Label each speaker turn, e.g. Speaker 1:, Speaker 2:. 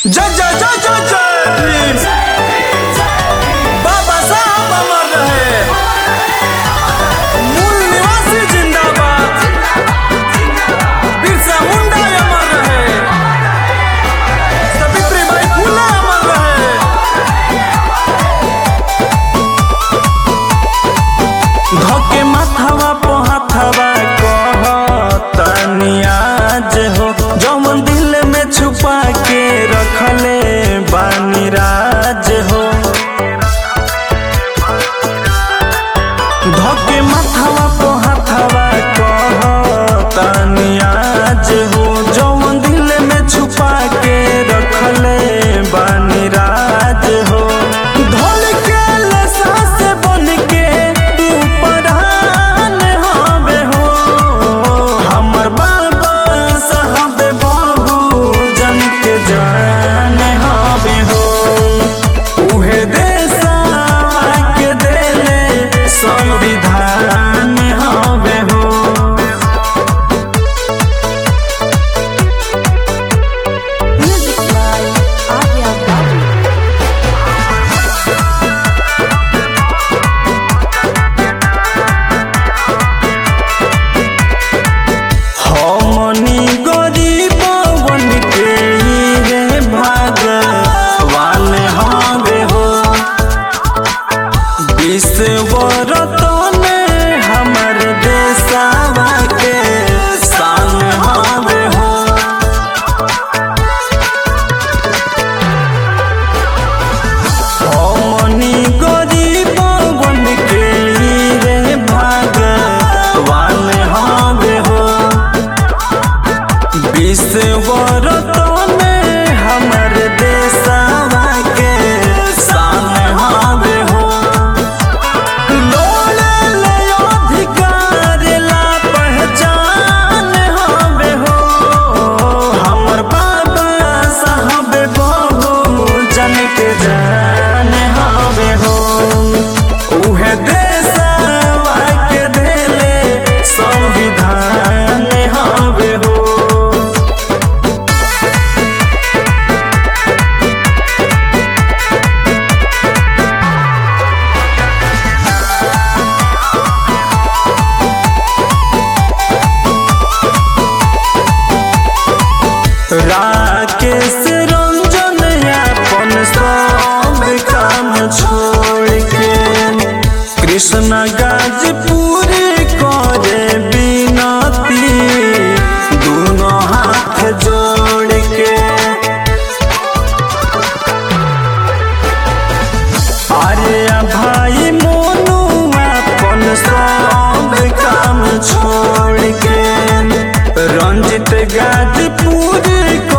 Speaker 1: जय जय जय जय जय भीम। बाबा साहब अमर रहे, मूल निवासी जिंदाबाद, बिरसा मुंडा अमर रहे, सावित्रीबाई फुले अमर रहे। धोके माथावा पे हाथावा कहतनी आज हो, जौन दिल में छुपा के रखले बानी राज हो। धोके माथावा पे हाथावा कहतनी आज हो, जौन दिल में छुपा के रखले बानी राज हो। ढोल के लसा से बन के तू परान हवे हो, हमर बाबा साहब बाबू जन के जान हवे हो। उहे देशवा के देले संविधान हवे हो।
Speaker 2: Music by Arya Babu.
Speaker 1: हमनी गरीबवन के रे भगवान हवे हो। विश्व रतन हमर देशवा के शान हवे हो। हमनी गरीबवन के रे भगवान हवे हो। विश्व रतन हमर देशवा के शान हवे हो। लोले ले अधिकार ला पहचान हवे हो, हमर बाबा साहब बहु जन के जान हवे हो। उहे देशवा के देले संविधान हवे हो। राकेश रंजन अपन सब काम छोड़ के कृष्ण गाजपुर करे बिनती, दोनों हाथ जोड़ के। अरे भाई मोनू अपन सब काम छोड़ के रंजित गाजपुर